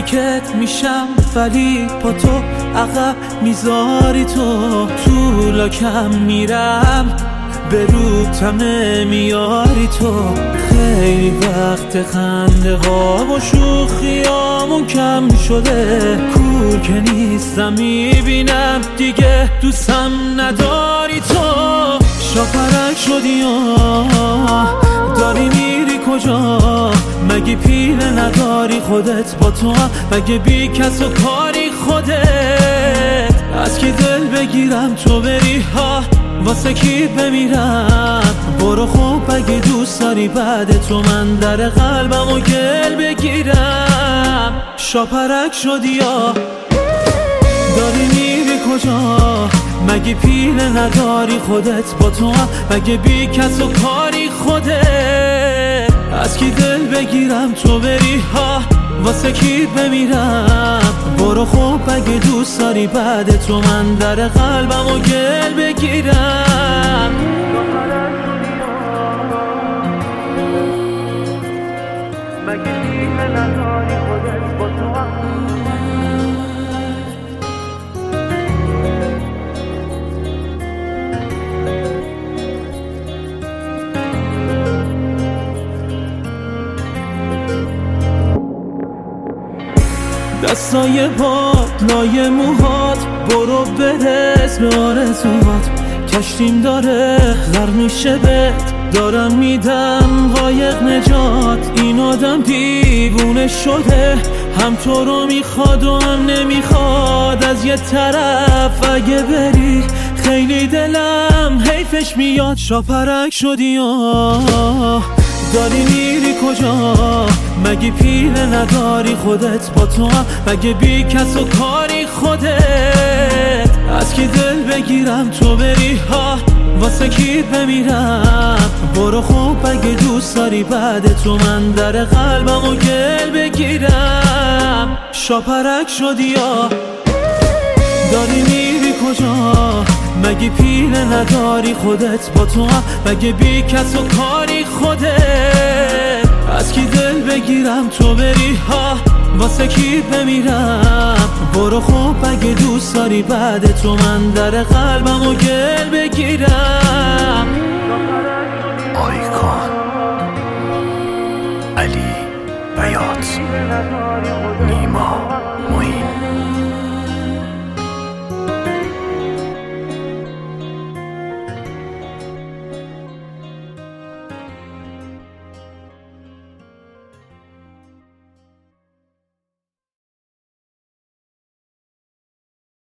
نزدیکت میشم ولی با تو عقب میذاری تو لاکم میرم به روبتم نمیاری تو. خیلی وقت خنده ها و شوخیامون کم شده، کور که نیستم میبینم دیگه دوستم نداری تو. شاپرک شدی داری میری کجا؟ مگه پیله نداری خودت با تو؟ مگه بی کس و کاری خودت؟ از کی دل بگیرم تو بری ها؟ واسه کی بمیرم؟ برو خوب اگه دوست داری بعد تو من در قلبم و گل بگیرم. شاپرک شدی داری میری کجا؟ مگه پیله نداری خودت با تو؟ مگه بی کس و کاری خودت؟ از کی دل بگیرم تو بری ها؟ واسه کی بمیرم؟ برو خوب اگه دوست داری بعد تو من در قلبم و گل بگیرم. مگه پیله نداری خودت با تو؟ دستای پات لای موهات، برو برس به آرزوات. کشتیم داره غرق میشه بهت، دارم میدم قایق نجات. این آدم دیوونه شده، هم تو رو میخواد و هم نمیخواد. از یه طرف اگه بری خیلی دلم حیفش میاد. شاپرک شدی داری میری کجا؟ مگه پیله نداری خودت با تو؟ مگه بی کس و کاری خودت؟ از کی دل بگیرم تو بری ها؟ واسه کی بمیرم؟ برو خوب اگه دوست داری بعد تو من در قلبم و گل بگیرم. شاپرک شدی داری میری کجا؟ مگه پیله نداری خودت با تو؟ مگه بی کس و کاری خودت؟ از کی دل بگیرم تو بری ها؟ واسه کی بمیرم؟ برو خوب اگه دوست داری بعد تو من در قلبم و گل بگیرم. آیکون